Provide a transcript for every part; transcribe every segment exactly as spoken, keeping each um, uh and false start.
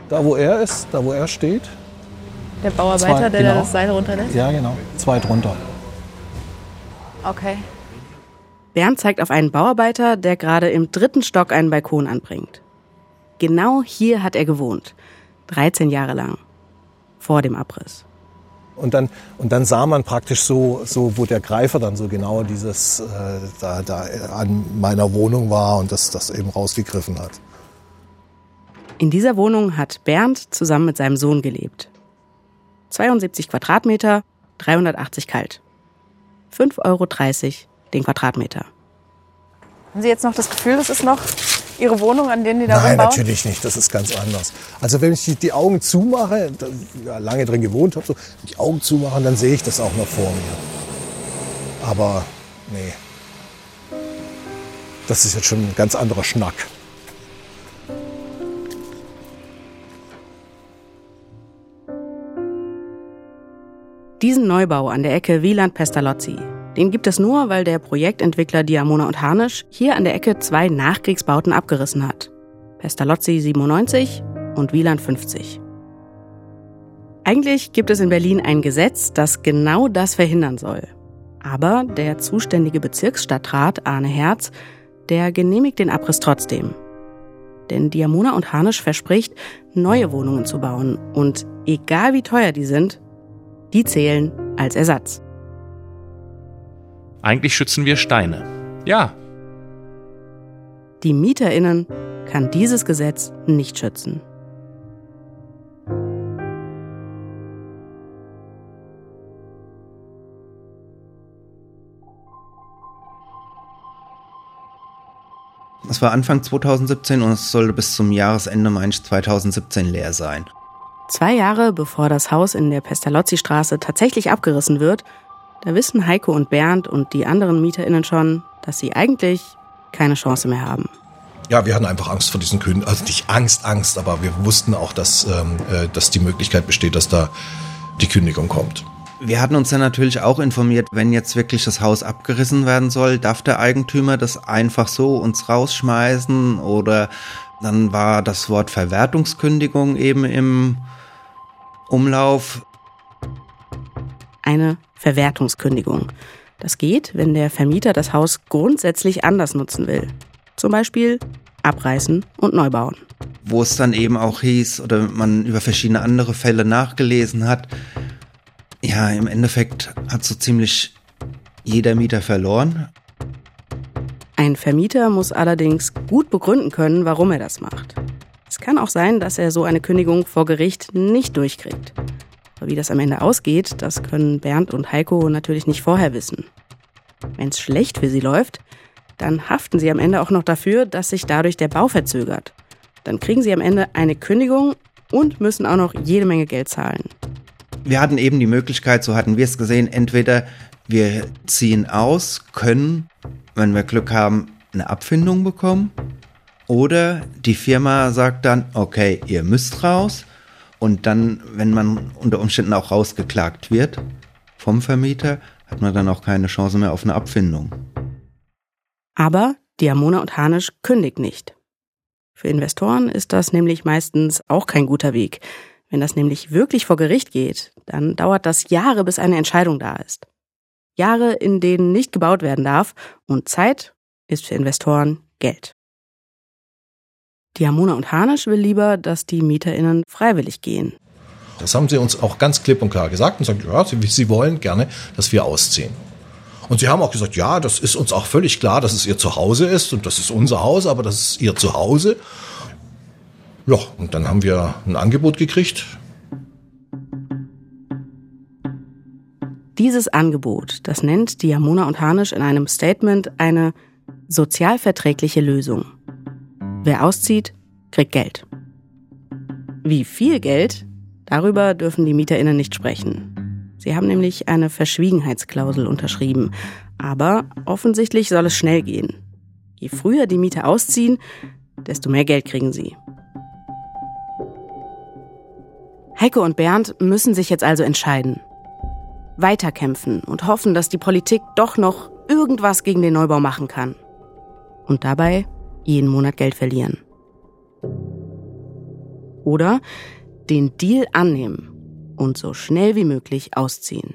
Da, wo er ist, da, wo er steht. Der Bauarbeiter, Zwei, der genau. da das Seil runterlässt? Ja, genau. Zwei drunter. Okay. Bernd zeigt auf einen Bauarbeiter, der gerade im dritten Stock einen Balkon anbringt. Genau hier hat er gewohnt. dreizehn Jahre lang. Vor dem Abriss. Und dann, und dann sah man praktisch so, so, wo der Greifer dann so genau dieses, äh, da, da an meiner Wohnung war und das, das eben rausgegriffen hat. In dieser Wohnung hat Bernd zusammen mit seinem Sohn gelebt. zweiundsiebzig Quadratmeter, dreihundertachtzig kalt. fünf Euro dreißig den Quadratmeter. Haben Sie jetzt noch das Gefühl, das ist noch Ihre Wohnung, an denen die da Nein, rumbauen? natürlich nicht. Das ist ganz anders. Also wenn ich die, die Augen zumache, da, ja, lange drin gewohnt habe, so, die Augen zumachen, dann sehe ich das auch noch vor mir. Aber nee, das ist jetzt schon ein ganz anderer Schnack. Diesen Neubau an der Ecke Wieland-Pestalozzi, den gibt es nur, weil der Projektentwickler Diamona und Harnisch hier an der Ecke zwei Nachkriegsbauten abgerissen hat. Pestalozzi siebenundneunzig und Wieland fünfzig. Eigentlich gibt es in Berlin ein Gesetz, das genau das verhindern soll. Aber der zuständige Bezirksstadtrat Arne Herz, der genehmigt den Abriss trotzdem. Denn Diamona und Harnisch verspricht, neue Wohnungen zu bauen. Und egal wie teuer die sind, die zählen als Ersatz. Eigentlich schützen wir Steine. Ja. Die MieterInnen kann dieses Gesetz nicht schützen. Es war Anfang zweitausendsiebzehn und es sollte bis zum Jahresende, meine ich, zweitausendsiebzehn leer sein. Zwei Jahre bevor das Haus in der Pestalozzi-Straße tatsächlich abgerissen wird, da wissen Heiko und Bernd und die anderen MieterInnen schon, dass sie eigentlich keine Chance mehr haben. Ja, wir hatten einfach Angst vor diesen Kündigungen. Also nicht Angst, Angst, aber wir wussten auch, dass, ähm, äh, dass die Möglichkeit besteht, dass da die Kündigung kommt. Wir hatten uns dann natürlich auch informiert, wenn jetzt wirklich das Haus abgerissen werden soll, darf der Eigentümer das einfach so uns rausschmeißen? Oder dann war das Wort Verwertungskündigung eben im Umlauf. Eine Verwertungskündigung. Das geht, wenn der Vermieter das Haus grundsätzlich anders nutzen will. Zum Beispiel abreißen und neu bauen. Wo es dann eben auch hieß, oder man über verschiedene andere Fälle nachgelesen hat, ja, im Endeffekt hat so ziemlich jeder Mieter verloren. Ein Vermieter muss allerdings gut begründen können, warum er das macht. Es kann auch sein, dass er so eine Kündigung vor Gericht nicht durchkriegt. Aber wie das am Ende ausgeht, das können Bernd und Heiko natürlich nicht vorher wissen. Wenn es schlecht für sie läuft, dann haften sie am Ende auch noch dafür, dass sich dadurch der Bau verzögert. Dann kriegen sie am Ende eine Kündigung und müssen auch noch jede Menge Geld zahlen. Wir hatten eben die Möglichkeit, so hatten wir es gesehen, entweder wir ziehen aus, können, wenn wir Glück haben, eine Abfindung bekommen, oder die Firma sagt dann, okay, ihr müsst raus, und dann, wenn man unter Umständen auch rausgeklagt wird vom Vermieter, hat man dann auch keine Chance mehr auf eine Abfindung. Aber Diamona und Harnisch kündigt nicht. Für Investoren ist das nämlich meistens auch kein guter Weg. Wenn das nämlich wirklich vor Gericht geht, dann dauert das Jahre, bis eine Entscheidung da ist. Jahre, in denen nicht gebaut werden darf, und Zeit ist für Investoren Geld. Diamona und Harnisch will lieber, dass die MieterInnen freiwillig gehen. Das haben sie uns auch ganz klipp und klar gesagt und sagen, ja, sie, sie wollen gerne, dass wir ausziehen. Und sie haben auch gesagt, ja, das ist uns auch völlig klar, dass es ihr Zuhause ist und das ist unser Haus, aber das ist ihr Zuhause. Ja, und dann haben wir ein Angebot gekriegt. Dieses Angebot, das nennt Diamona und Harnisch in einem Statement eine sozialverträgliche Lösung. Wer auszieht, kriegt Geld. Wie viel Geld? Darüber dürfen die MieterInnen nicht sprechen. Sie haben nämlich eine Verschwiegenheitsklausel unterschrieben. Aber offensichtlich soll es schnell gehen. Je früher die Mieter ausziehen, desto mehr Geld kriegen sie. Heiko und Bernd müssen sich jetzt also entscheiden. Weiterkämpfen und hoffen, dass die Politik doch noch irgendwas gegen den Neubau machen kann. Und dabei jeden Monat Geld verlieren. Oder den Deal annehmen und so schnell wie möglich ausziehen.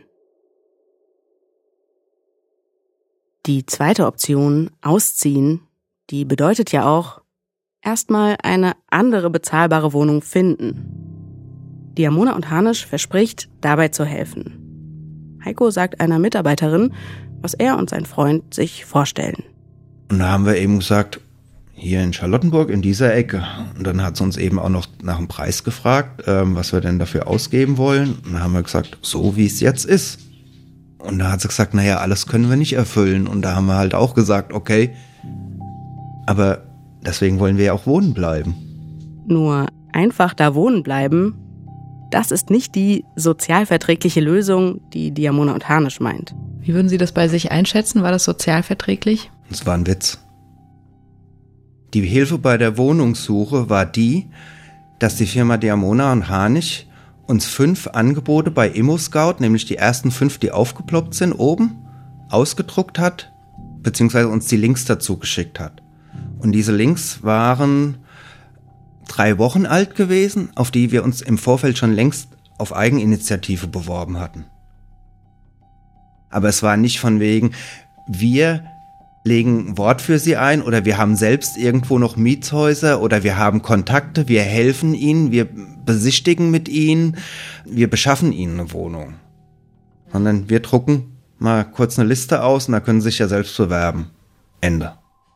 Die zweite Option, ausziehen, die bedeutet ja auch, erstmal eine andere bezahlbare Wohnung finden. Diamona und Harnisch verspricht, dabei zu helfen. Heiko sagt einer Mitarbeiterin, was er und sein Freund sich vorstellen. Und da haben wir eben gesagt, hier in Charlottenburg, in dieser Ecke. Und dann hat sie uns eben auch noch nach dem Preis gefragt, ähm, was wir denn dafür ausgeben wollen. Und dann haben wir gesagt, so wie es jetzt ist. Und da hat sie gesagt, naja, alles können wir nicht erfüllen. Und da haben wir halt auch gesagt, okay, aber deswegen wollen wir ja auch wohnen bleiben. Nur einfach da wohnen bleiben, das ist nicht die sozialverträgliche Lösung, die Diamona und Harnisch meint. Wie würden Sie das bei sich einschätzen? War das sozialverträglich? Das war ein Witz. Die Hilfe bei der Wohnungssuche war die, dass die Firma Diamona und Harnisch uns fünf Angebote bei ImmoScout, nämlich die ersten fünf, die aufgeploppt sind oben, ausgedruckt hat, beziehungsweise uns die Links dazu geschickt hat. Und diese Links waren drei Wochen alt gewesen, auf die wir uns im Vorfeld schon längst auf Eigeninitiative beworben hatten. Aber es war nicht von wegen, wir legen ein Wort für sie ein oder wir haben selbst irgendwo noch Mietshäuser oder wir haben Kontakte, wir helfen ihnen, wir besichtigen mit ihnen, wir beschaffen ihnen eine Wohnung. Sondern wir drucken mal kurz eine Liste aus und da können sie sich ja selbst bewerben. Ende.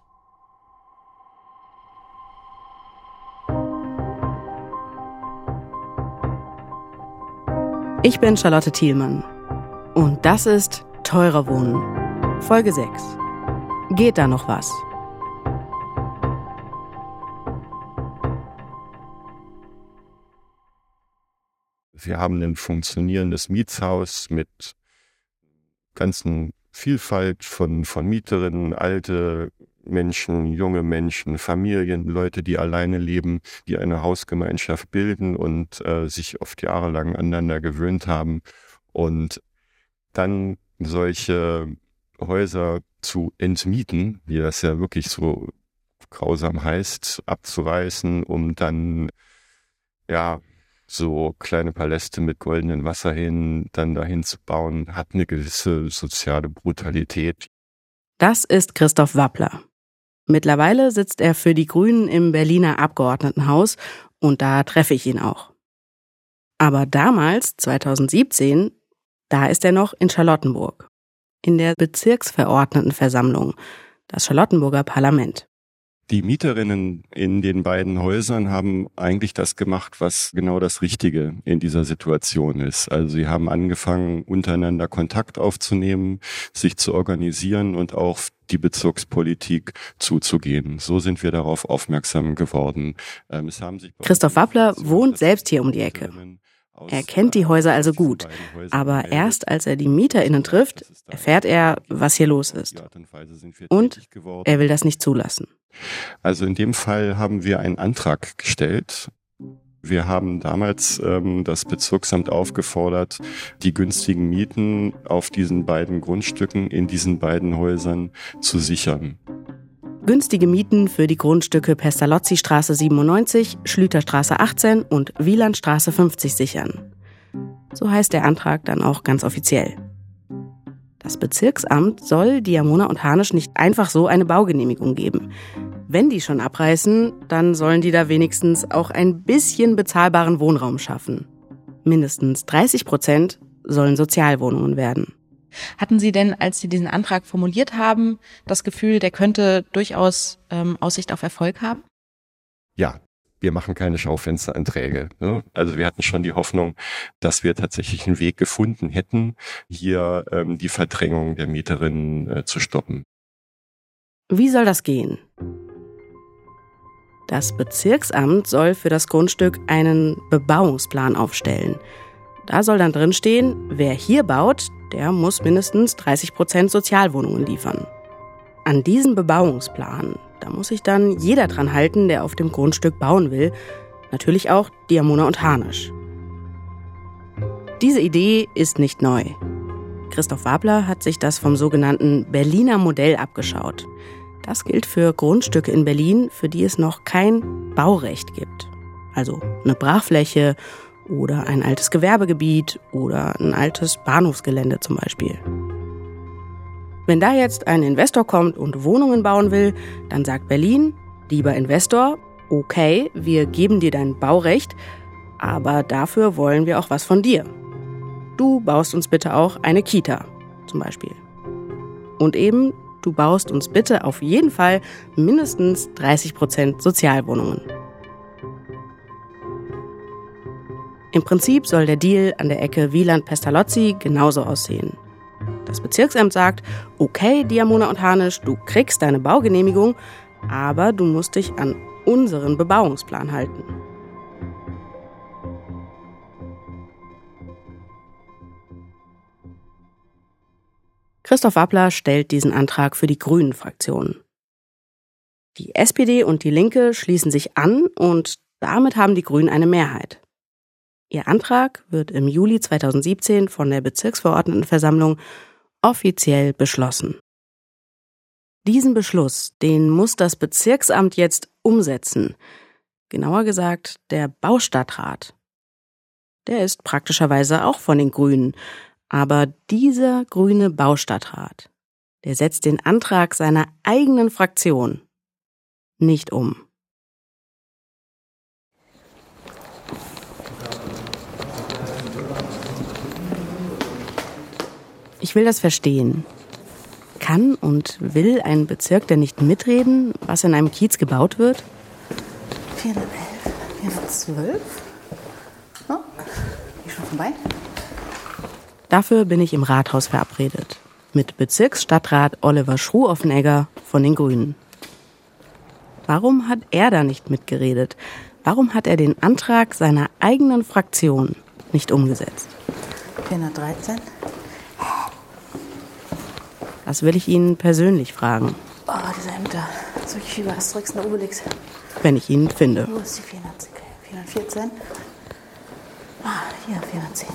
Ich bin Charlotte Thielmann und das ist Teurer Wohnen, Folge sechs. Geht da noch was? Wir haben ein funktionierendes Mietshaus mit ganzen Vielfalt von, von Mieterinnen, alte Menschen, junge Menschen, Familien, Leute, die alleine leben, die eine Hausgemeinschaft bilden und äh, sich oft jahrelang aneinander gewöhnt haben. Und dann solche Häuser zu entmieten, wie das ja wirklich so grausam heißt, abzureißen, um dann ja so kleine Paläste mit goldenen Wasserhähnen dann dahin zu bauen, hat eine gewisse soziale Brutalität. Das ist Christoph Wappler. Mittlerweile sitzt er für die Grünen im Berliner Abgeordnetenhaus und da treffe ich ihn auch. Aber damals, zweitausendsiebzehn, da ist er noch in Charlottenburg, in der Bezirksverordnetenversammlung, das Charlottenburger Parlament. Die Mieterinnen in den beiden Häusern haben eigentlich das gemacht, was genau das Richtige in dieser Situation ist. Also sie haben angefangen, untereinander Kontakt aufzunehmen, sich zu organisieren und auch die Bezirkspolitik zuzugehen. So sind wir darauf aufmerksam geworden. Es haben sich Christoph Wappler wohnt selbst hier um die Ecke. Er kennt die Häuser also gut, aber erst als er die MieterInnen trifft, erfährt er, was hier los ist. Und er will das nicht zulassen. Also in dem Fall haben wir einen Antrag gestellt. Wir haben damals ähm, das Bezirksamt aufgefordert, die günstigen Mieten auf diesen beiden Grundstücken in diesen beiden Häusern zu sichern. Günstige Mieten für die Grundstücke Pestalozzi-Straße siebenundneunzig, Schlüterstraße achtzehn und Wielandstraße fünfzig sichern. So heißt der Antrag dann auch ganz offiziell. Das Bezirksamt soll Diamona und Harnisch nicht einfach so eine Baugenehmigung geben. Wenn die schon abreißen, dann sollen die da wenigstens auch ein bisschen bezahlbaren Wohnraum schaffen. Mindestens dreißig Prozent sollen Sozialwohnungen werden. Hatten Sie denn, als Sie diesen Antrag formuliert haben, das Gefühl, der könnte durchaus ähm, Aussicht auf Erfolg haben? Ja, wir machen keine Schaufensteranträge. Ne? Also wir hatten schon die Hoffnung, dass wir tatsächlich einen Weg gefunden hätten, hier ähm, die Verdrängung der Mieterinnen äh, zu stoppen. Wie soll das gehen? Das Bezirksamt soll für das Grundstück einen Bebauungsplan aufstellen. Da soll dann drin stehen, wer hier baut, der muss mindestens dreißig Prozent Sozialwohnungen liefern. An diesen Bebauungsplan, da muss sich dann jeder dran halten, der auf dem Grundstück bauen will. Natürlich auch Diamona und Harnisch. Diese Idee ist nicht neu. Christoph Wappler hat sich das vom sogenannten Berliner Modell abgeschaut. Das gilt für Grundstücke in Berlin, für die es noch kein Baurecht gibt. Also eine Brachfläche oder ein altes Gewerbegebiet oder ein altes Bahnhofsgelände zum Beispiel. Wenn da jetzt ein Investor kommt und Wohnungen bauen will, dann sagt Berlin, lieber Investor, okay, wir geben dir dein Baurecht, aber dafür wollen wir auch was von dir. Du baust uns bitte auch eine Kita, zum Beispiel. Und eben, du baust uns bitte auf jeden Fall mindestens dreißig Prozent Sozialwohnungen. Im Prinzip soll der Deal an der Ecke Wieland-Pestalozzi genauso aussehen. Das Bezirksamt sagt, okay, Diamona und Harnisch, du kriegst deine Baugenehmigung, aber du musst dich an unseren Bebauungsplan halten. Christoph Wappler stellt diesen Antrag für die Grünen-Fraktion. Die S P D und die Linke schließen sich an und damit haben die Grünen eine Mehrheit. Ihr Antrag wird im Juli zweitausendsiebzehn von der Bezirksverordnetenversammlung offiziell beschlossen. Diesen Beschluss, den muss das Bezirksamt jetzt umsetzen. Genauer gesagt, der Baustadtrat. Der ist praktischerweise auch von den Grünen. Aber dieser grüne Baustadtrat, der setzt den Antrag seiner eigenen Fraktion nicht um. Ich will das verstehen. Kann und will ein Bezirk denn nicht mitreden, was in einem Kiez gebaut wird? vierhundertelf, vierhundertzwölf. Oh, bin schon vorbei? Dafür bin ich im Rathaus verabredet. Mit Bezirksstadtrat Oliver Schruoffenegger von den Grünen. Warum hat er da nicht mitgeredet? Warum hat er den Antrag seiner eigenen Fraktion nicht umgesetzt? vierhundertdreizehn. Das will ich ihn persönlich fragen. Oh, diese Ämter. So wie über Asterix und Obelix. Wenn ich ihn finde. Wo ist die vierhundert? vierhundertvierzehn. Ah, hier, vierhundertzehn.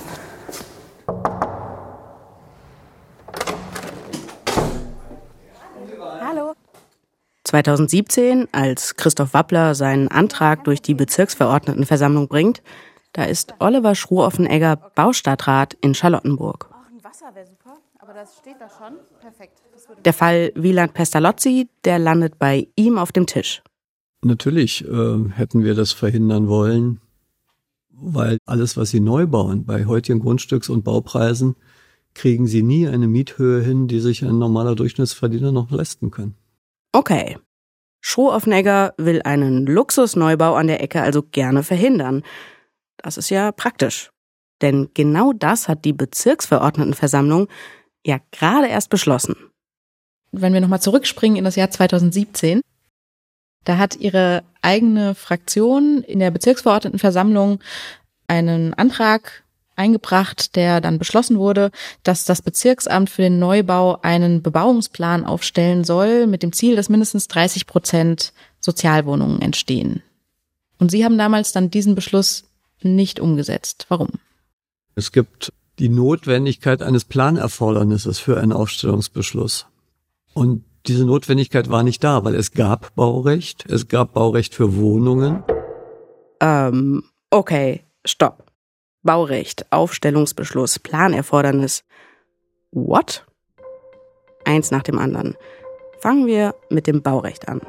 Hallo. zweitausendsiebzehn, als Christoph Wappler seinen Antrag durch die Bezirksverordnetenversammlung bringt, da ist Oliver Schruoffenegger Baustadtrat in Charlottenburg. Ein Wasser wäre super, aber das steht da schon. Perfekt. Der Fall Wieland-Pestalozzi, der landet bei ihm auf dem Tisch. Natürlich äh, hätten wir das verhindern wollen, weil alles, was sie neu bauen, bei heutigen Grundstücks- und Baupreisen, kriegen sie nie eine Miethöhe hin, die sich ein normaler Durchschnittsverdiener noch leisten kann. Okay. Schruoffenegger will einen Luxusneubau an der Ecke also gerne verhindern. Das ist ja praktisch. Denn genau das hat die Bezirksverordnetenversammlung ja gerade erst beschlossen. Wenn wir nochmal zurückspringen in das Jahr zweitausendsiebzehn, da hat ihre eigene Fraktion in der Bezirksverordnetenversammlung einen Antrag eingebracht, der dann beschlossen wurde, dass das Bezirksamt für den Neubau einen Bebauungsplan aufstellen soll, mit dem Ziel, dass mindestens dreißig Prozent Sozialwohnungen entstehen. Und sie haben damals dann diesen Beschluss nicht umgesetzt. Warum? Es gibt die Notwendigkeit eines Planerfordernisses für einen Aufstellungsbeschluss. Und diese Notwendigkeit war nicht da, weil es gab Baurecht, es gab Baurecht für Wohnungen. Ähm, okay, stopp. Baurecht, Aufstellungsbeschluss, Planerfordernis. What? Eins nach dem anderen. Fangen wir mit dem Baurecht an.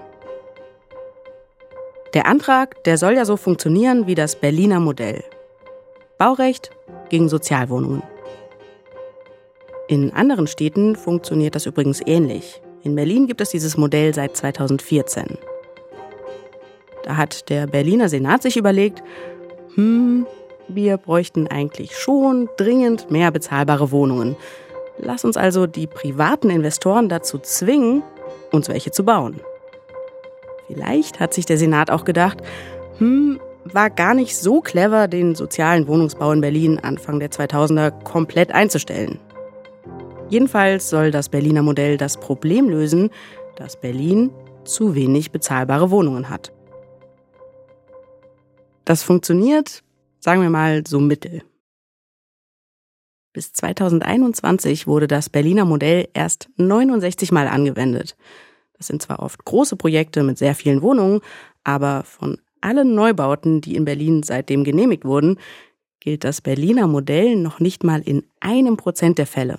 Der Antrag, der soll ja so funktionieren wie das Berliner Modell. Baurecht gegen Sozialwohnungen. In anderen Städten funktioniert das übrigens ähnlich. In Berlin gibt es dieses Modell seit zweitausendvierzehn. Da hat der Berliner Senat sich überlegt, hm, wir bräuchten eigentlich schon dringend mehr bezahlbare Wohnungen. Lass uns also die privaten Investoren dazu zwingen, uns welche zu bauen. Vielleicht hat sich der Senat auch gedacht, hm, war gar nicht so clever, den sozialen Wohnungsbau in Berlin Anfang der zweitausender komplett einzustellen. Jedenfalls soll das Berliner Modell das Problem lösen, dass Berlin zu wenig bezahlbare Wohnungen hat. Das funktioniert, sagen wir mal, so mittel. Bis zweitausendeinundzwanzig wurde das Berliner Modell erst neunundsechzig Mal angewendet. Das sind zwar oft große Projekte mit sehr vielen Wohnungen, aber von allen Neubauten, die in Berlin seitdem genehmigt wurden, gilt das Berliner Modell noch nicht mal in einem Prozent der Fälle.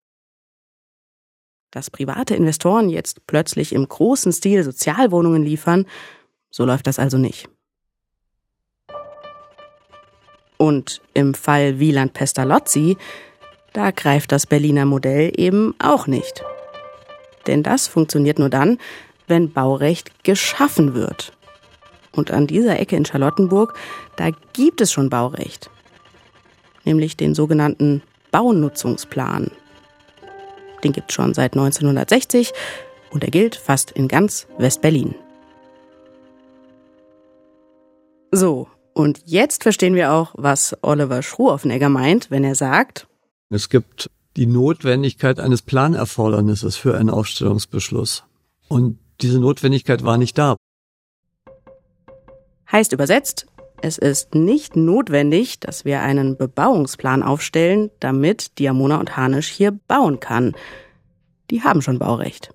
Dass private Investoren jetzt plötzlich im großen Stil Sozialwohnungen liefern, so läuft das also nicht. Und im Fall Wieland-Pestalozzi, da greift das Berliner Modell eben auch nicht. Denn das funktioniert nur dann, wenn Baurecht geschaffen wird. Und an dieser Ecke in Charlottenburg, da gibt es schon Baurecht. Nämlich den sogenannten Baunutzungsplan. Den gibt es schon seit neunzehnhundertsechzig und er gilt fast in ganz West-Berlin. So, und jetzt verstehen wir auch, was Oliver Schruoffenegger meint, wenn er sagt: Es gibt die Notwendigkeit eines Planerfordernisses für einen Aufstellungsbeschluss. Und diese Notwendigkeit war nicht da. Heißt übersetzt, es ist nicht notwendig, dass wir einen Bebauungsplan aufstellen, damit Diamona und Harnisch hier bauen kann. Die haben schon Baurecht.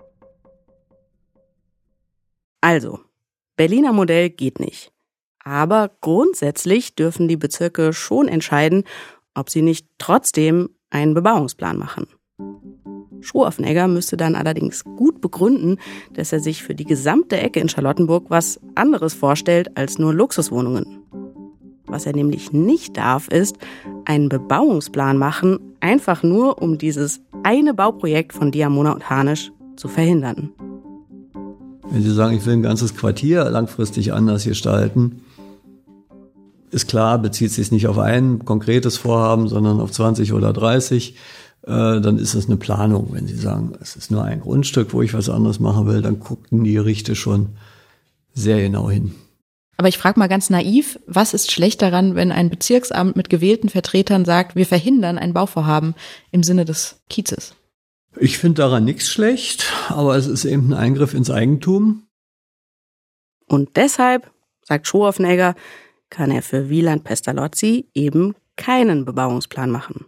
Also, Berliner Modell geht nicht. Aber grundsätzlich dürfen die Bezirke schon entscheiden, ob sie nicht trotzdem einen Bebauungsplan machen. Schruoffenegger müsste dann allerdings gut begründen, dass er sich für die gesamte Ecke in Charlottenburg was anderes vorstellt als nur Luxuswohnungen. Was er nämlich nicht darf, ist einen Bebauungsplan machen, einfach nur um dieses eine Bauprojekt von Diamona und Harnisch zu verhindern. Wenn Sie sagen, ich will ein ganzes Quartier langfristig anders gestalten, ist klar, bezieht sich nicht auf ein konkretes Vorhaben, sondern auf zwanzig oder dreißig. Dann ist es eine Planung. Wenn Sie sagen, es ist nur ein Grundstück, wo ich was anderes machen will, dann gucken die Gerichte schon sehr genau hin. Aber ich frage mal ganz naiv, was ist schlecht daran, wenn ein Bezirksamt mit gewählten Vertretern sagt, wir verhindern ein Bauvorhaben im Sinne des Kiezes? Ich finde daran nichts schlecht, aber es ist eben ein Eingriff ins Eigentum. Und deshalb, sagt Schruoffenegger, kann er für Wieland-Pestalozzi eben keinen Bebauungsplan machen.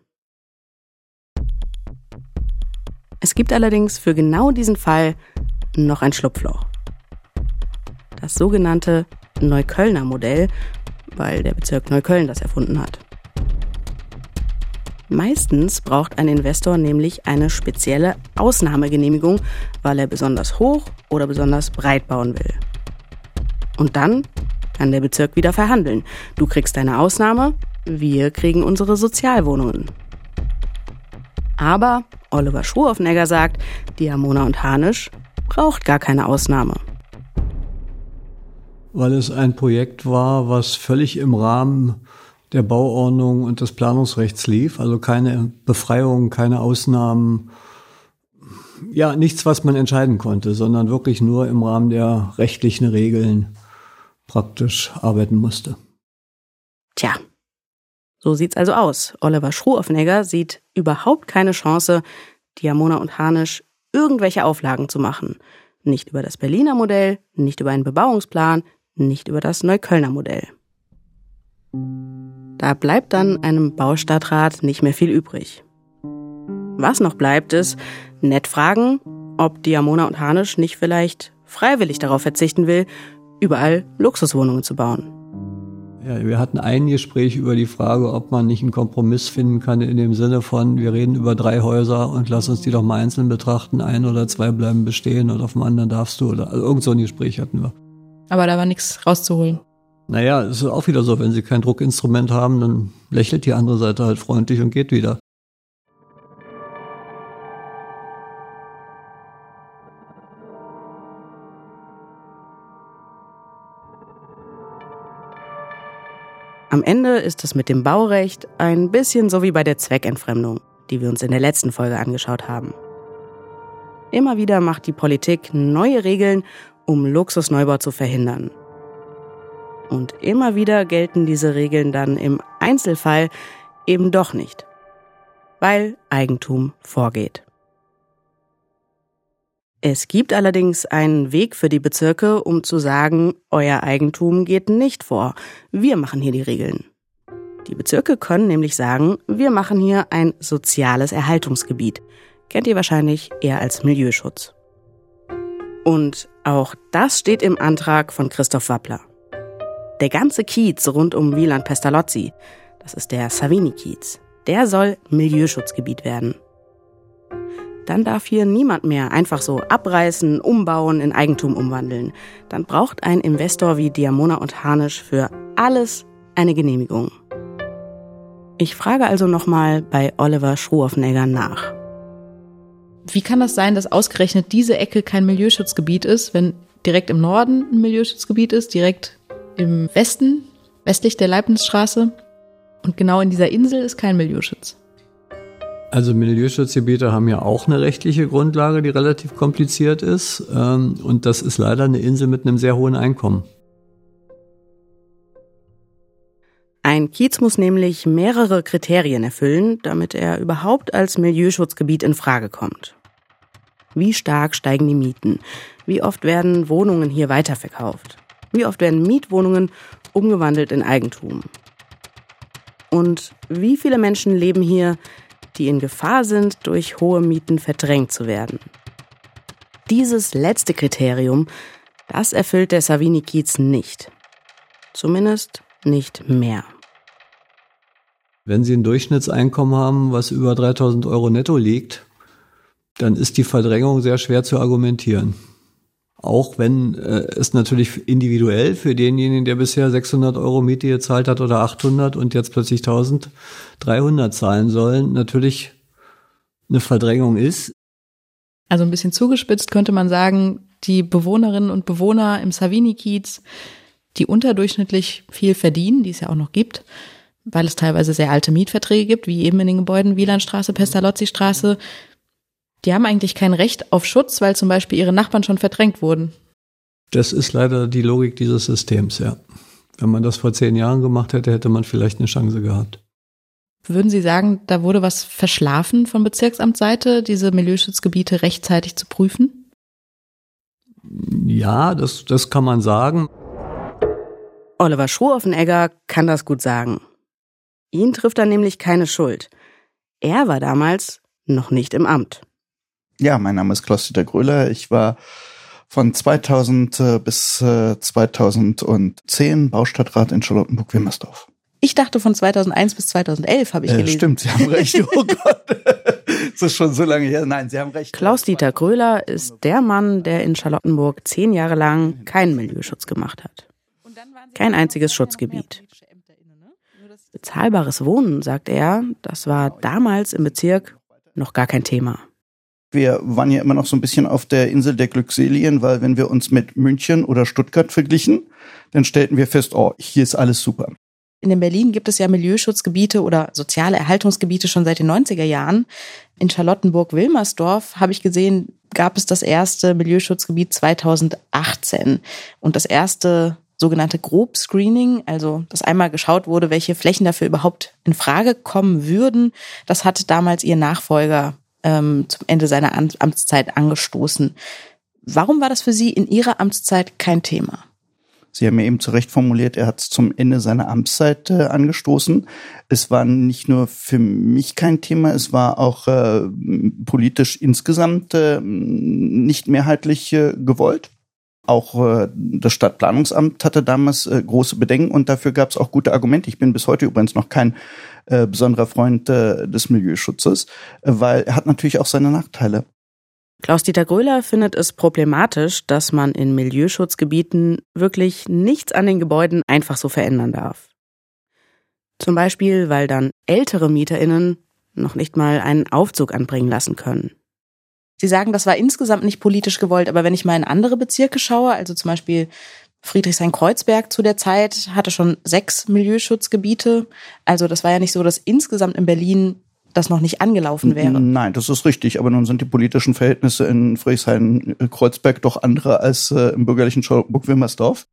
Es gibt allerdings für genau diesen Fall noch ein Schlupfloch. Das sogenannte Neuköllner Modell, weil der Bezirk Neukölln das erfunden hat. Meistens braucht ein Investor nämlich eine spezielle Ausnahmegenehmigung, weil er besonders hoch oder besonders breit bauen will. Und dann kann der Bezirk wieder verhandeln. Du kriegst deine Ausnahme, wir kriegen unsere Sozialwohnungen. Aber Oliver Schruoffenegger sagt, Diamona und Harnisch braucht gar keine Ausnahme. Weil es ein Projekt war, was völlig im Rahmen der Bauordnung und des Planungsrechts lief. Also keine Befreiung, keine Ausnahmen. Ja, nichts, was man entscheiden konnte, sondern wirklich nur im Rahmen der rechtlichen Regeln praktisch arbeiten musste. Tja, so sieht's also aus. Oliver Schruoffenegger sieht überhaupt keine Chance, Diamona und Harnisch irgendwelche Auflagen zu machen. Nicht über das Berliner Modell, nicht über einen Bebauungsplan, nicht über das Neuköllner Modell. Da bleibt dann einem Baustadtrat nicht mehr viel übrig. Was noch bleibt, ist nett fragen, ob Diamona und Harnisch nicht vielleicht freiwillig darauf verzichten will, überall Luxuswohnungen zu bauen. Ja, wir hatten ein Gespräch über die Frage, ob man nicht einen Kompromiss finden kann in dem Sinne von, wir reden über drei Häuser und lass uns die doch mal einzeln betrachten, ein oder zwei bleiben bestehen und auf dem anderen darfst du, oder also irgend so ein Gespräch hatten wir. Aber da war nichts rauszuholen. Naja, es ist auch wieder so, wenn sie kein Druckinstrument haben, dann lächelt die andere Seite halt freundlich und geht wieder. Am Ende ist es mit dem Baurecht ein bisschen so wie bei der Zweckentfremdung, die wir uns in der letzten Folge angeschaut haben. Immer wieder macht die Politik neue Regeln, um Luxusneubau zu verhindern. Und immer wieder gelten diese Regeln dann im Einzelfall eben doch nicht, weil Eigentum vorgeht. Es gibt allerdings einen Weg für die Bezirke, um zu sagen, euer Eigentum geht nicht vor. Wir machen hier die Regeln. Die Bezirke können nämlich sagen, wir machen hier ein soziales Erhaltungsgebiet. Kennt ihr wahrscheinlich eher als Milieuschutz. Und auch das steht im Antrag von Christoph Wappler. Der ganze Kiez rund um Wieland Pestalozzi, das ist der Savini-Kiez, der soll Milieuschutzgebiet werden. Dann darf hier niemand mehr einfach so abreißen, umbauen, in Eigentum umwandeln. Dann braucht ein Investor wie Diamona und Harnisch für alles eine Genehmigung. Ich frage also nochmal bei Oliver Schruoffenegger nach. Wie kann das sein, dass ausgerechnet diese Ecke kein Milieuschutzgebiet ist, wenn direkt im Norden ein Milieuschutzgebiet ist, direkt im Westen, westlich der Leibnizstraße, und genau in dieser Insel ist kein Milieuschutz? Also Milieuschutzgebiete haben ja auch eine rechtliche Grundlage, die relativ kompliziert ist. Und das ist leider eine Insel mit einem sehr hohen Einkommen. Ein Kiez muss nämlich mehrere Kriterien erfüllen, damit er überhaupt als Milieuschutzgebiet in Frage kommt. Wie stark steigen die Mieten? Wie oft werden Wohnungen hier weiterverkauft? Wie oft werden Mietwohnungen umgewandelt in Eigentum? Und wie viele Menschen leben hier, die in Gefahr sind, durch hohe Mieten verdrängt zu werden? Dieses letzte Kriterium, das erfüllt der Savini-Kiez nicht. Zumindest nicht mehr. Wenn Sie ein Durchschnittseinkommen haben, was über dreitausend Euro netto liegt, dann ist die Verdrängung sehr schwer zu argumentieren. Auch wenn äh, es natürlich individuell für denjenigen, der bisher sechshundert Euro Miete gezahlt hat oder achthundert und jetzt plötzlich eintausenddreihundert zahlen sollen, natürlich eine Verdrängung ist. Also ein bisschen zugespitzt könnte man sagen, die Bewohnerinnen und Bewohner im Savini-Kiez, die unterdurchschnittlich viel verdienen, die es ja auch noch gibt, weil es teilweise sehr alte Mietverträge gibt, wie eben in den Gebäuden Wielandstraße, Pestalozzi-Straße, die haben eigentlich kein Recht auf Schutz, weil zum Beispiel ihre Nachbarn schon verdrängt wurden. Das ist leider die Logik dieses Systems, ja. Wenn man das vor zehn Jahren gemacht hätte, hätte man vielleicht eine Chance gehabt. Würden Sie sagen, da wurde was verschlafen von Bezirksamtsseite, diese Milieuschutzgebiete rechtzeitig zu prüfen? Ja, das, das kann man sagen. Oliver Schruoffenegger kann das gut sagen. Ihn trifft da nämlich keine Schuld. Er war damals noch nicht im Amt. Ja, mein Name ist Klaus-Dieter Gröhler. Ich war von zweitausend bis zweitausendzehn Baustadtrat in Charlottenburg-Wilmersdorf. Ich dachte von zweitausendeins bis zweitausendelf, habe ich äh, gelesen. Stimmt, Sie haben recht. Oh Gott, das ist schon so lange her. Nein, Sie haben recht. Klaus-Dieter Gröhler ist der Mann, der in Charlottenburg zehn Jahre lang keinen Milieuschutz gemacht hat. Kein einziges Schutzgebiet. Bezahlbares Wohnen, sagt er, das war damals im Bezirk noch gar kein Thema. Wir waren ja immer noch so ein bisschen auf der Insel der Glückselien, weil wenn wir uns mit München oder Stuttgart verglichen, dann stellten wir fest, oh, hier ist alles super. In Berlin gibt es ja Milieuschutzgebiete oder soziale Erhaltungsgebiete schon seit den neunziger Jahren. In Charlottenburg-Wilmersdorf, habe ich gesehen, gab es das erste Milieuschutzgebiet zweitausendachtzehn. Und das erste sogenannte Grobscreening, also dass einmal geschaut wurde, welche Flächen dafür überhaupt in Frage kommen würden, das hatte damals ihr Nachfolger ähm, zum Ende seiner Amtszeit angestoßen. Warum war das für Sie in Ihrer Amtszeit kein Thema? Sie haben ja eben zu Recht formuliert, er hat es zum Ende seiner Amtszeit äh, angestoßen. Es war nicht nur für mich kein Thema, es war auch äh, politisch insgesamt äh, nicht mehrheitlich äh, gewollt. Auch äh, das Stadtplanungsamt hatte damals äh, große Bedenken und dafür gab es auch gute Argumente. Ich bin bis heute übrigens noch kein äh, besonderer Freund äh, des Milieuschutzes, äh, weil er hat natürlich auch seine Nachteile. Klaus-Dieter Gröhler findet es problematisch, dass man in Milieuschutzgebieten wirklich nichts an den Gebäuden einfach so verändern darf. Zum Beispiel, weil dann ältere MieterInnen noch nicht mal einen Aufzug anbringen lassen können. Sie sagen, das war insgesamt nicht politisch gewollt, aber wenn ich mal in andere Bezirke schaue, also zum Beispiel Friedrichshain-Kreuzberg zu der Zeit hatte schon sechs Milieuschutzgebiete. Also das war ja nicht so, dass insgesamt in Berlin das noch nicht angelaufen wäre. Nein, das ist richtig. Aber nun sind die politischen Verhältnisse in Friedrichshain-Kreuzberg doch andere als äh, im bürgerlichen Charlottenburg-Wilmersdorf.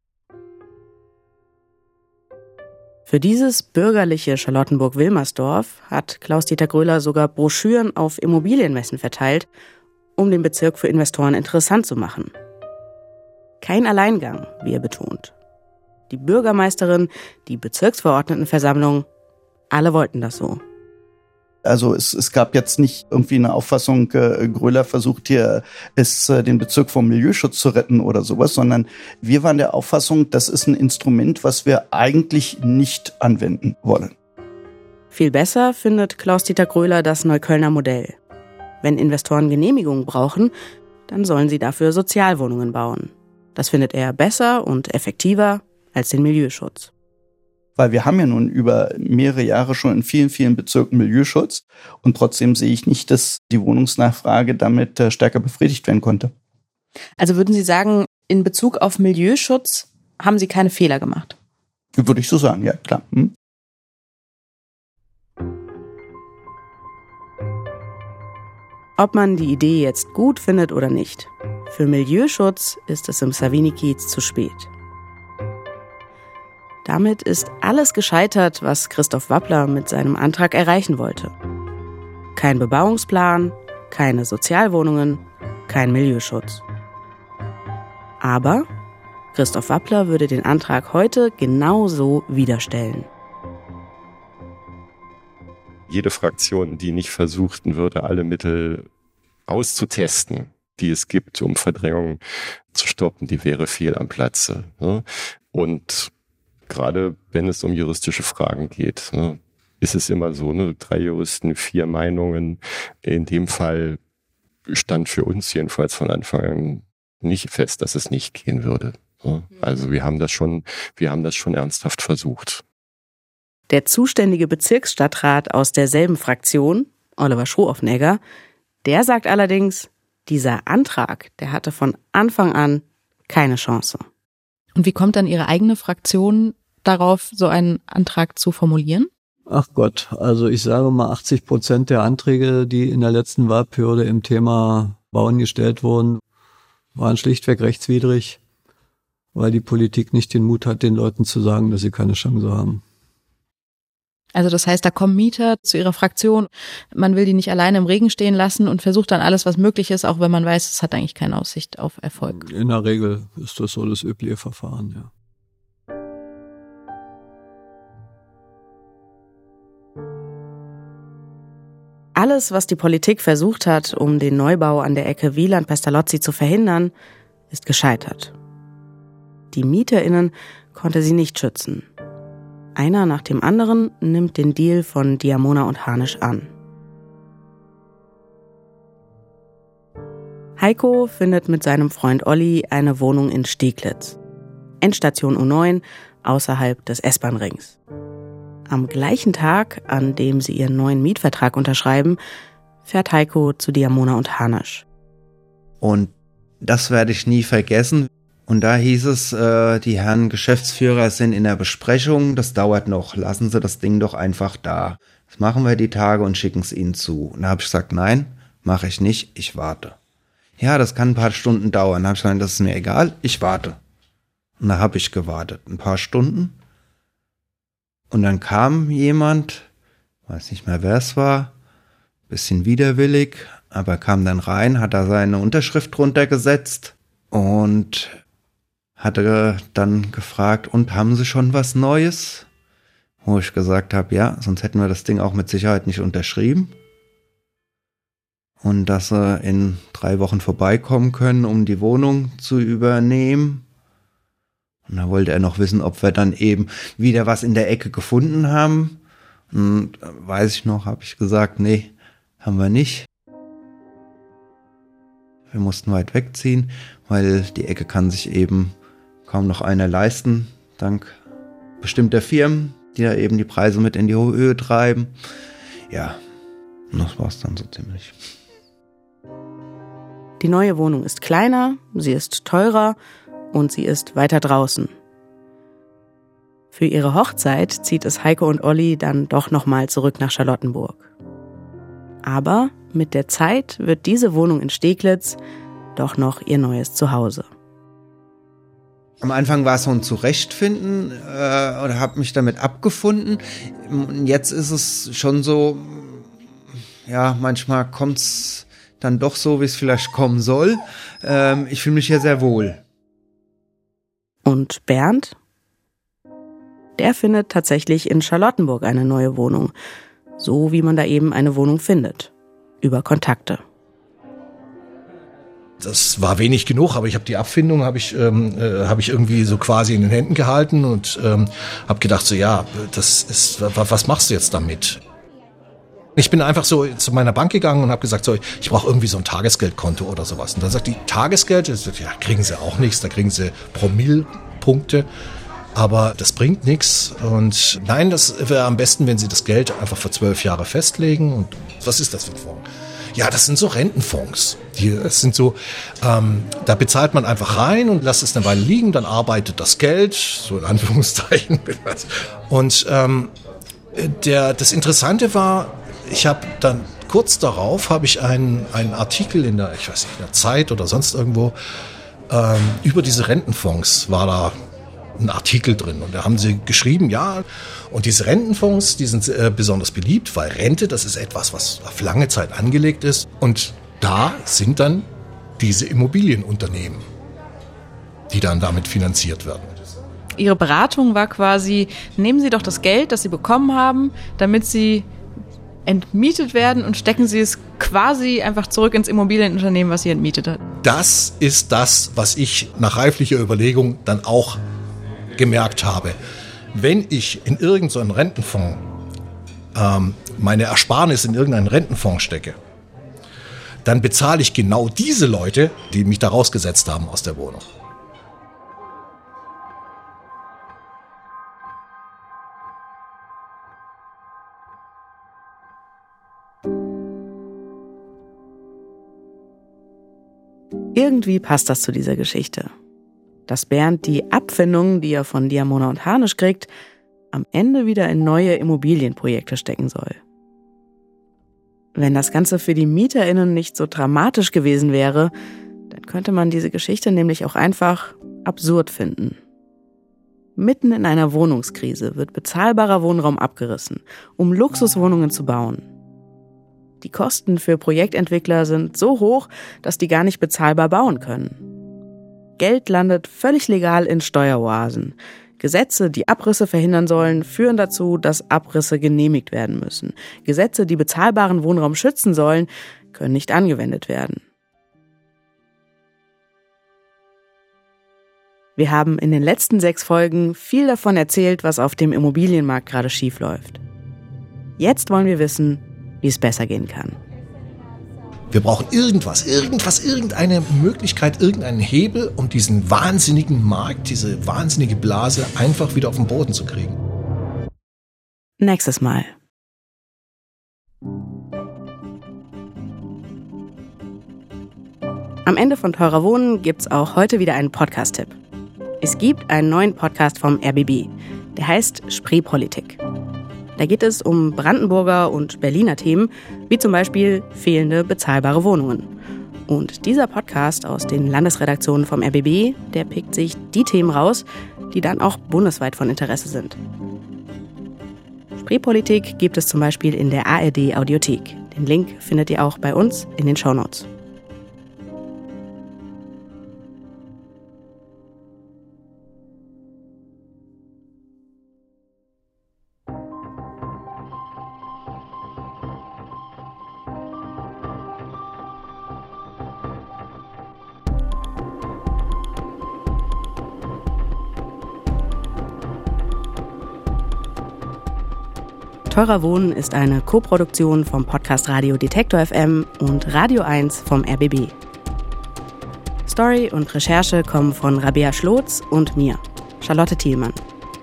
Für dieses bürgerliche Charlottenburg-Wilmersdorf hat Klaus-Dieter Gröhler sogar Broschüren auf Immobilienmessen verteilt, um den Bezirk für Investoren interessant zu machen. Kein Alleingang, wie er betont. Die Bürgermeisterin, die Bezirksverordnetenversammlung, alle wollten das so. Also es, es gab jetzt nicht irgendwie eine Auffassung, äh, Gröler versucht hier, es äh, den Bezirk vom Milieuschutz zu retten oder sowas, sondern wir waren der Auffassung, das ist ein Instrument, was wir eigentlich nicht anwenden wollen. Viel besser findet Klaus-Dieter Gröler das Neuköllner Modell. Wenn Investoren Genehmigungen brauchen, dann sollen sie dafür Sozialwohnungen bauen. Das findet er besser und effektiver als den Milieuschutz. Weil wir haben ja nun über mehrere Jahre schon in vielen, vielen Bezirken Milieuschutz und trotzdem sehe ich nicht, dass die Wohnungsnachfrage damit stärker befriedigt werden konnte. Also würden Sie sagen, in Bezug auf Milieuschutz haben Sie keine Fehler gemacht? Würde ich so sagen, ja klar. Hm? Ob man die Idee jetzt gut findet oder nicht, für Milieuschutz ist es im Savini-Kiez zu spät. Damit ist alles gescheitert, was Christoph Wappler mit seinem Antrag erreichen wollte. Kein Bebauungsplan, keine Sozialwohnungen, kein Milieuschutz. Aber Christoph Wappler würde den Antrag heute genauso wieder stellen. Jede Fraktion, die nicht versuchten würde, alle Mittel auszutesten, die es gibt, um Verdrängung zu stoppen, die wäre fehl am Platze. Und gerade wenn es um juristische Fragen geht, ist es immer so, ne, drei Juristen, vier Meinungen. In dem Fall stand für uns jedenfalls von Anfang an nicht fest, dass es nicht gehen würde. Also wir haben das schon, wir haben das schon ernsthaft versucht. Der zuständige Bezirksstadtrat aus derselben Fraktion, Oliver Schrohoffnegger, der sagt allerdings, dieser Antrag, der hatte von Anfang an keine Chance. Und wie kommt dann Ihre eigene Fraktion darauf, so einen Antrag zu formulieren? Ach Gott, also ich sage mal, achtzig Prozent der Anträge, die in der letzten Wahlperiode im Thema Bauen gestellt wurden, waren schlichtweg rechtswidrig, weil die Politik nicht den Mut hat, den Leuten zu sagen, dass sie keine Chance haben. Also das heißt, da kommen Mieter zu ihrer Fraktion, man will die nicht alleine im Regen stehen lassen und versucht dann alles, was möglich ist, auch wenn man weiß, es hat eigentlich keine Aussicht auf Erfolg. In der Regel ist das so das übliche Verfahren, ja. Alles, was die Politik versucht hat, um den Neubau an der Ecke Wieland-Pestalozzi zu verhindern, ist gescheitert. Die MieterInnen konnte sie nicht schützen. Einer nach dem anderen nimmt den Deal von Diamona und Harnisch an. Heiko findet mit seinem Freund Olli eine Wohnung in Steglitz. Endstation U neun, außerhalb des S-Bahn-Rings. Am gleichen Tag, an dem sie ihren neuen Mietvertrag unterschreiben, fährt Heiko zu Diamona und Harnisch. Und das werde ich nie vergessen. Und da hieß es, äh, die Herren Geschäftsführer sind in der Besprechung, das dauert noch, lassen Sie das Ding doch einfach da. Das machen wir die Tage und schicken es Ihnen zu. Und da habe ich gesagt, nein, mache ich nicht, ich warte. Ja, das kann ein paar Stunden dauern. Da habe ich gesagt, das ist mir egal, ich warte. Und da habe ich gewartet, ein paar Stunden. Und dann kam jemand, weiß nicht mehr, wer es war, bisschen widerwillig, aber kam dann rein, hat da seine Unterschrift drunter gesetzt und hatte dann gefragt, und haben Sie schon was Neues? Wo ich gesagt habe, ja, sonst hätten wir das Ding auch mit Sicherheit nicht unterschrieben. Und dass sie in drei Wochen vorbeikommen können, um die Wohnung zu übernehmen. Und da wollte er noch wissen, ob wir dann eben wieder was in der Ecke gefunden haben. Und weiß ich noch, habe ich gesagt, nee, haben wir nicht. Wir mussten weit wegziehen, weil die Ecke kann sich eben kaum noch einer leisten, dank bestimmter Firmen, die da eben die Preise mit in die Höhe treiben. Ja, das war's dann so ziemlich. Die neue Wohnung ist kleiner, sie ist teurer und sie ist weiter draußen. Für ihre Hochzeit zieht es Heiko und Olli dann doch nochmal zurück nach Charlottenburg. Aber mit der Zeit wird diese Wohnung in Steglitz doch noch ihr neues Zuhause. Am Anfang war es so ein Zurechtfinden äh, oder habe mich damit abgefunden. Jetzt ist es schon so, ja, manchmal kommt es dann doch so, wie es vielleicht kommen soll. Ähm, ich fühle mich hier sehr wohl. Und Bernd? Der findet tatsächlich in Charlottenburg eine neue Wohnung. So wie man da eben eine Wohnung findet. Über Kontakte. Das war wenig genug, aber ich habe die Abfindung habe ich ähm, äh, habe ich irgendwie so quasi in den Händen gehalten und ähm, habe gedacht so ja, das ist was machst du jetzt damit? Ich bin einfach so zu meiner Bank gegangen und habe gesagt so, ich brauche irgendwie so ein Tagesgeldkonto oder sowas. Und dann sagt die Tagesgeld, das, ja, kriegen sie auch nichts, da kriegen sie Promillepunkte, aber das bringt nichts. Und nein, das wäre am besten, wenn sie das Geld einfach für zwölf Jahre festlegen. Und was ist das für ein Fonds? Ja, das sind so Rentenfonds. Die, das sind so, ähm, da bezahlt man einfach rein und lässt es eine Weile liegen, dann arbeitet das Geld, so in Anführungszeichen. Und ähm, der, das Interessante war, ich habe dann kurz darauf habe ich einen, einen Artikel in der, ich weiß nicht, in der Zeit oder sonst irgendwo ähm, über diese Rentenfonds war da ein Artikel drin und da haben sie geschrieben, ja, und diese Rentenfonds, die sind äh, besonders beliebt, weil Rente, das ist etwas, was auf lange Zeit angelegt ist und da sind dann diese Immobilienunternehmen, die dann damit finanziert werden. Ihre Beratung war quasi, nehmen Sie doch das Geld, das Sie bekommen haben, damit Sie entmietet werden und stecken Sie es quasi einfach zurück ins Immobilienunternehmen, was Sie entmietet hat. Das ist das, was ich nach reiflicher Überlegung dann auch gemerkt habe. Wenn ich in irgendeinen Rentenfonds ähm, meine Ersparnisse in irgendeinen Rentenfonds stecke, dann bezahle ich genau diese Leute, die mich da rausgesetzt haben aus der Wohnung. Irgendwie passt das zu dieser Geschichte. Dass Bernd die Abfindungen, die er von Diamona und Harnisch kriegt, am Ende wieder in neue Immobilienprojekte stecken soll. Wenn das Ganze für die MieterInnen nicht so dramatisch gewesen wäre, dann könnte man diese Geschichte nämlich auch einfach absurd finden. Mitten in einer Wohnungskrise wird bezahlbarer Wohnraum abgerissen, um Luxuswohnungen zu bauen. Die Kosten für Projektentwickler sind so hoch, dass die gar nicht bezahlbar bauen können. Geld landet völlig legal in Steueroasen. Gesetze, die Abrisse verhindern sollen, führen dazu, dass Abrisse genehmigt werden müssen. Gesetze, die bezahlbaren Wohnraum schützen sollen, können nicht angewendet werden. Wir haben in den letzten sechs Folgen viel davon erzählt, was auf dem Immobilienmarkt gerade schief läuft. Jetzt wollen wir wissen, wie es besser gehen kann. Wir brauchen irgendwas, irgendwas, irgendeine Möglichkeit, irgendeinen Hebel, um diesen wahnsinnigen Markt, diese wahnsinnige Blase einfach wieder auf den Boden zu kriegen. Nächstes Mal. Am Ende von Teurer Wohnen gibt's auch heute wieder einen Podcast-Tipp. Es gibt einen neuen Podcast vom R B B. Der heißt Spreepolitik. Da geht es um Brandenburger und Berliner Themen, wie zum Beispiel fehlende bezahlbare Wohnungen. Und dieser Podcast aus den Landesredaktionen vom R B B, der pickt sich die Themen raus, die dann auch bundesweit von Interesse sind. Spreepolitik gibt es zum Beispiel in der A R D-Audiothek. Den Link findet ihr auch bei uns in den Shownotes. Teurer Wohnen ist eine Koproduktion vom Podcast Radio Detektor F M und Radio eins vom R B B. Story und Recherche kommen von Rabea Schlotz und mir, Charlotte Thielmann.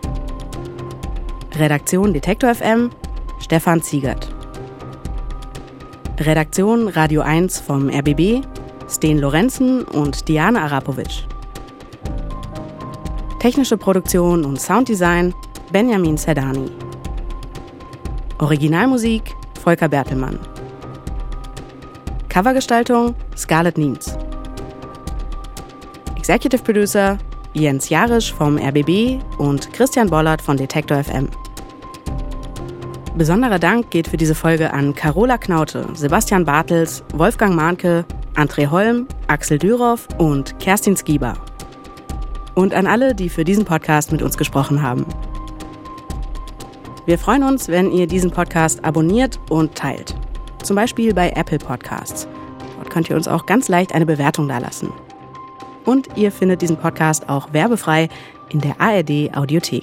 Redaktion Detektor F M, Stefan Ziegert. Redaktion Radio eins vom R B B, Sten Lorenzen und Diana Arapovic. Technische Produktion und Sounddesign Benjamin Zerdani. Originalmusik Volker Bertelmann. Covergestaltung Scarlett Niemz. Executive Producer Jens Jarisch vom R B B und Christian Bollert von Detektor F M. Besonderer Dank geht für diese Folge an Carola Knaute, Sebastian Bartels, Wolfgang Mahnke, André Holm, Axel Dürow und Kerstin Skieber. Und an alle, die für diesen Podcast mit uns gesprochen haben. Wir freuen uns, wenn ihr diesen Podcast abonniert und teilt. Zum Beispiel bei Apple Podcasts. Dort könnt ihr uns auch ganz leicht eine Bewertung dalassen. Und ihr findet diesen Podcast auch werbefrei in der A R D Audiothek.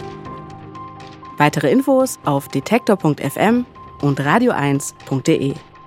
Weitere Infos auf detektor punkt f m und radio eins punkt de.